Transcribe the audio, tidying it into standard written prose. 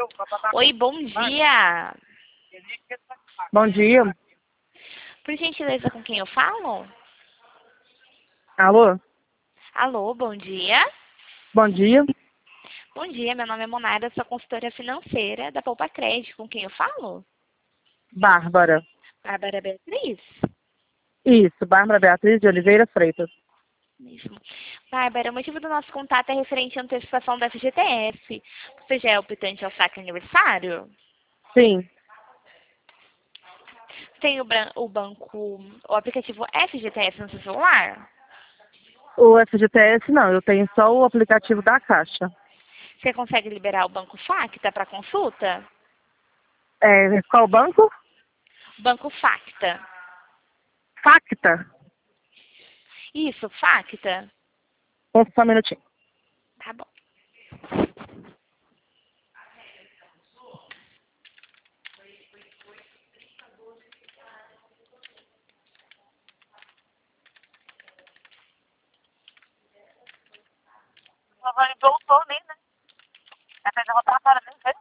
Oi, bom dia. Bom dia. Por gentileza, com quem eu falo? Alô? Alô, bom dia. Bom dia. Bom dia, meu nome é Monara, sou consultora financeira da Poupa Crédito. Com quem eu falo? Bárbara. Bárbara Beatriz? Isso, Bárbara Beatriz de Oliveira Freitas. Mesmo. Bárbara, o motivo do nosso contato é referente à antecipação da FGTS. Você já é optante ao saque aniversário? Sim. Tem o aplicativo FGTS no seu celular? O FGTS não, eu tenho só o aplicativo da Caixa. Você consegue liberar o Banco Facta para consulta? Qual banco? Banco Facta. Facta. Isso, Facta. Só um minutinho. Tá bom. Giovanni voltou, nem, né? Até já voltar para nem ver.